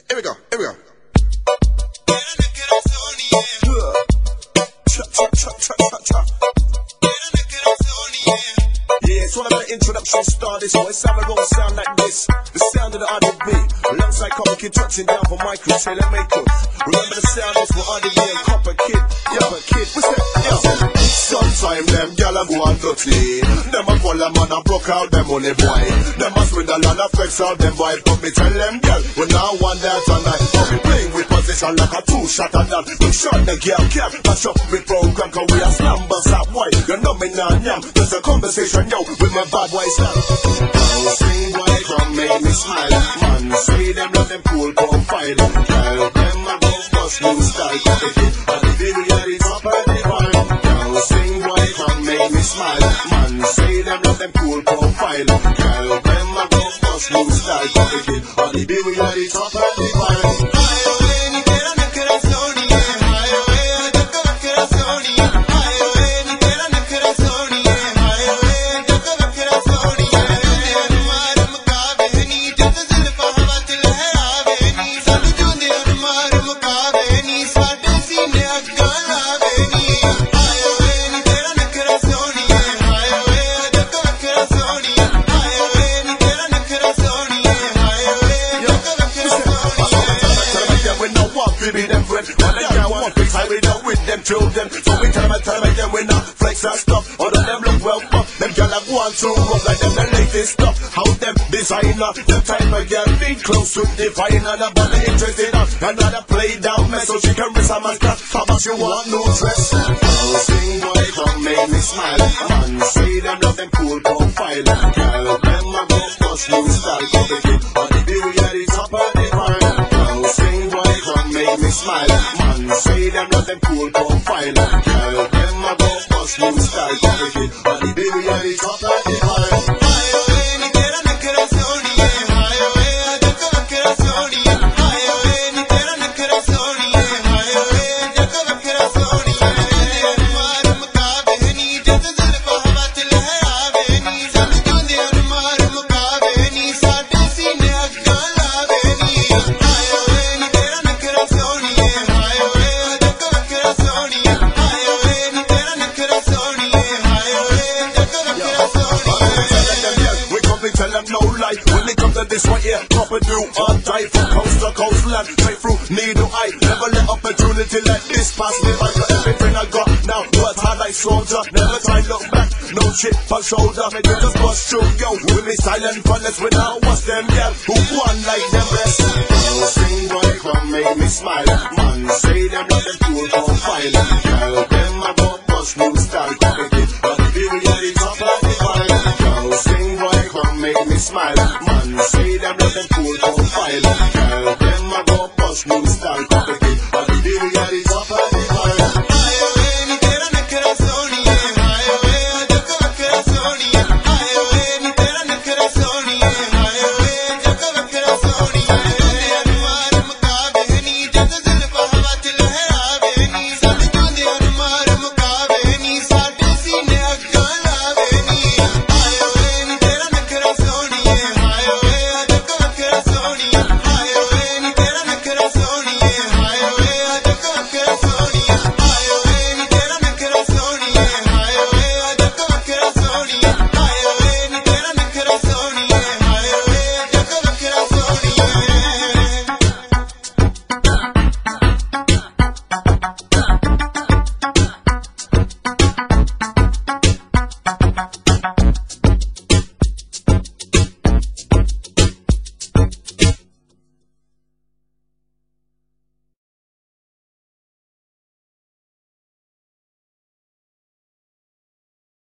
Here we go, here we go. Yeah, it's one of the introduction star this way. Sound it all sound like this. The sound of the R&B. Alongside Copper Kid touching down for Michael Taylor Makeup. Remember the sound is for R&B and Copper Kid. Copper Kid, what's that? Yo. Sometime them gyal a go and dirty. Them a call a man a broke out them money boy. Them a swing a lot of flex out them boy. But me tell them gyal, we now want that tonight. But we playing with position like a two-shot and that. We shot the gyal cap, match up with program. Cause we a slumbers that way. You know me now, yam. There's a conversation, yo, with my bad boy style. Now sing boy, come make me smile. Man, say them love them cool profile. Girl, them a go bust new style. And the video is top of the vibe. Now sing boy, come make me smile. Man, say them love them cool profile. Girl, them a go bust new style. And the video is top of the vibe. Children, so we tell them again we not flex and stuff. All of them look well up. Them gyal a go on to rock like them the latest stuff. How them designer, them type of gyal be close to define and nobody interested in another play down mess so she can risk a man's class. How much you want no dress? Oh, sing boy, come make me smile. Man, say them love them cool profile. Girl, them a go bust new style. On the view, yeah, the top of the pile. Oh, sing boy, come make me smile. Man, say them love them cool profile. Girl, them a go bust new style. On the view, yeah, the top of the pile. This one here, proper do or die from coast to coast land, straight through needle eye. Never let opportunity like this pass me by. Got everything I got now, worked hard like soldier. Never try look back, no chip on shoulder. Make you just bust through, yo. With me silent funnels without what's them, yeah. Who won like them best? Oh, sing boy, come make me smile. Man, say them like them cool profile. Girl, them a go bust new style. But the view, yeah, the top of the file. Oh, sing boy, come make me smile. Say them love them cool profile. Girl, them a go bust new style. But the view, yeah, the top of the file.